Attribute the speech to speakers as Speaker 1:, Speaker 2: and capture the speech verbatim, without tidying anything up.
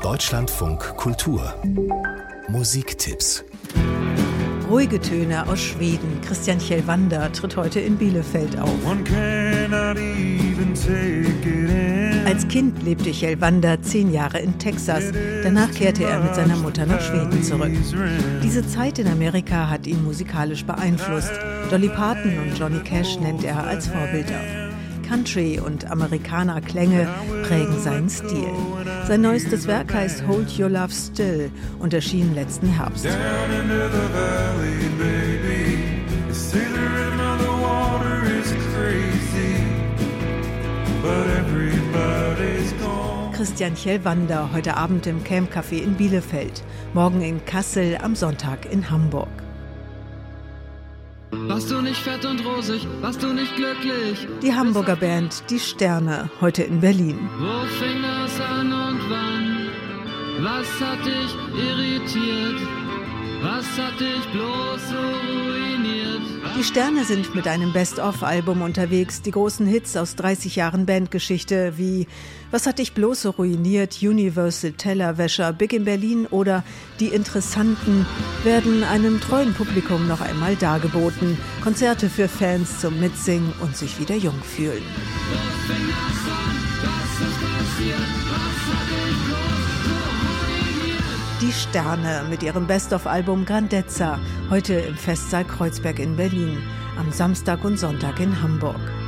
Speaker 1: Deutschlandfunk Kultur Musiktipps.
Speaker 2: Ruhige Töne aus Schweden. Christian Kjellvander tritt heute in Bielefeld auf. Als Kind lebte Kjellvander zehn Jahre in Texas. Danach kehrte er mit seiner Mutter nach Schweden zurück. Diese Zeit in Amerika hat ihn musikalisch beeinflusst. Dolly Parton und Johnny Cash nennt er als Vorbilder. Country- und Amerikaner-Klänge prägen seinen Stil. Sein neuestes Werk heißt Hold Your Love Still und erschien letzten Herbst. Christian Kjellvander heute Abend im Camp Café in Bielefeld, morgen in Kassel, am Sonntag in Hamburg.
Speaker 3: Warst du nicht fett und rosig, warst du nicht glücklich?
Speaker 2: Die Hamburger Band Die Sterne, heute in Berlin.
Speaker 3: Wo fing das an und wann? Was hat dich irritiert? Was hat dich bloß so ruiniert?
Speaker 2: Die Sterne sind mit einem Best-of-Album unterwegs. Die großen Hits aus dreißig Jahren Bandgeschichte wie Was hat dich bloß so ruiniert, Universal, Tellerwäscher, Big in Berlin oder Die Interessanten werden einem treuen Publikum noch einmal dargeboten. Konzerte für Fans zum Mitsingen und sich wieder jung fühlen.
Speaker 3: Wo fing das an? Was ist passiert? Was hat dich bloß so ruiniert?
Speaker 2: Die Sterne mit ihrem Best-of-Album Grandezza, heute im Festsaal Kreuzberg in Berlin, am Samstag und Sonntag in Hamburg.